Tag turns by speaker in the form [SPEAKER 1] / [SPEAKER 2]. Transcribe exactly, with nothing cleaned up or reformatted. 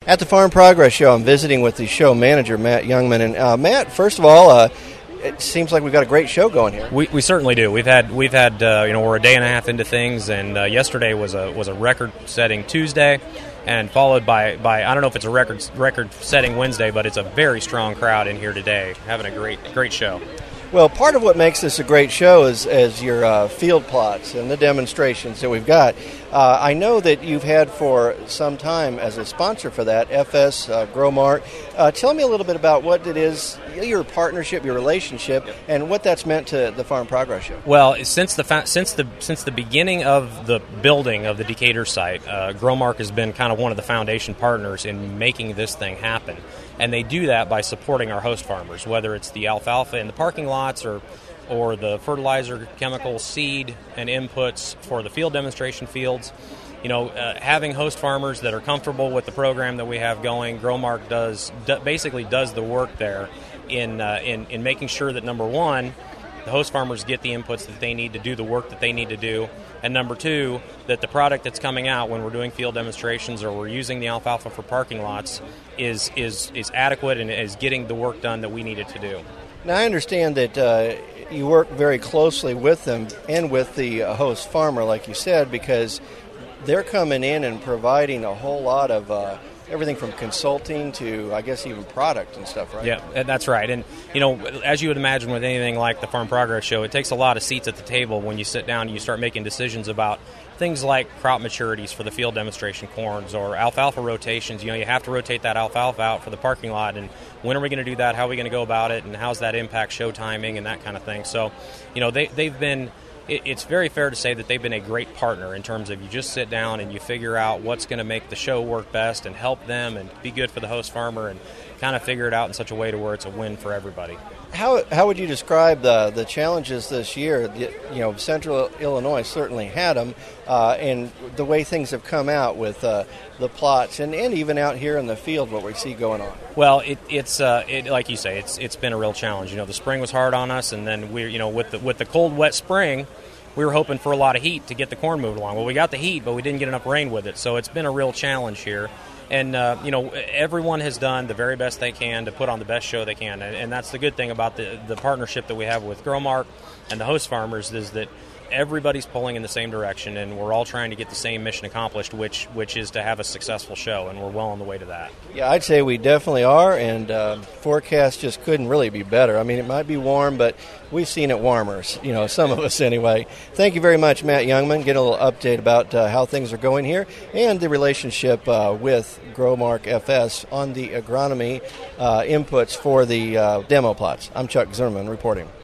[SPEAKER 1] At the Farm Progress Show, I'm visiting with the show manager, Matt Youngman. And uh, Matt, first of all, uh, it seems like we've got a great show going here.
[SPEAKER 2] We, we certainly do. We've had we've had uh, you know we're a day and a half into things, and uh, yesterday was a was a record-setting Tuesday, and followed by, by I don't know if it's a record record-setting Wednesday, but it's a very strong crowd in here today, having a great great show.
[SPEAKER 1] Well, part of what makes this a great show is, is your uh, field plots and the demonstrations that we've got. Uh, I know that you've had for some time as a sponsor for that, F S uh, Growmark. Uh, tell me a little bit about what it is, your partnership, your relationship, yep. and what that's meant to the Farm Progress Show.
[SPEAKER 2] Well, since the fa- since the since the beginning of the building of the Decatur site, uh, Growmark has been kind of one of the foundation partners in making this thing happen. And they do that by supporting our host farmers, whether it's the alfalfa in the parking lots or or the fertilizer, chemical, seed, and inputs for the field demonstration fields. You know, uh, having host farmers that are comfortable with the program that we have going, Growmark does d- basically does the work there in, uh, in in making sure that, number one, the host farmers get the inputs that they need to do the work that they need to do, and number two, that the product that's coming out when we're doing field demonstrations or we're using the alfalfa for parking lots is is is adequate and is getting the work done that we need it to do.
[SPEAKER 1] Now, I understand that uh, you work very closely with them and with the uh, host farmer, like you said, because they're coming in and providing a whole lot of uh, everything from consulting to, I guess, even product and stuff, right?
[SPEAKER 2] Yeah, that's right. And, you know, as you would imagine with anything like the Farm Progress Show, it takes a lot of seats at the table when you sit down and you start making decisions about things like crop maturities for the field demonstration corns or alfalfa rotations. You know, you have to rotate that alfalfa out for the parking lot, and when are we going to do that? How are we going to go about it? And how's that impact show timing and that kind of thing? So, you know, they, they've been... It's very fair to say that they've been a great partner in terms of you just sit down and you figure out what's going to make the show work best and help them and be good for the host farmer and kind of figure it out in such a way to where it's a win for everybody.
[SPEAKER 1] How how would you describe the the challenges this year? The, you know, Central Illinois certainly had them, uh, and the way things have come out with uh, the plots and, and even out here in the field, what we see going on.
[SPEAKER 2] Well, it, it's uh, it, like you say, it's it's been a real challenge. You know, the spring was hard on us, and then we, you know, with the with the cold, wet spring, we were hoping for a lot of heat to get the corn moved along. Well, we got the heat, but we didn't get enough rain with it, so it's been a real challenge here. And, uh, you know, everyone has done the very best they can to put on the best show they can. And, and that's the good thing about the, the partnership that we have with Growmark and the host farmers is that everybody's pulling in the same direction, and we're all trying to get the same mission accomplished, which which is to have a successful show, and we're well on the way to that.
[SPEAKER 1] Yeah, I'd say we definitely are, and uh, forecast just couldn't really be better. I mean, it might be warm, but we've seen it warmer, you know, some of us anyway. Thank you very much, Matt Youngman. Get a little update about uh, how things are going here and the relationship uh, with Growmark F S on the agronomy uh, inputs for the uh, demo plots. I'm Chuck Zimmerman reporting.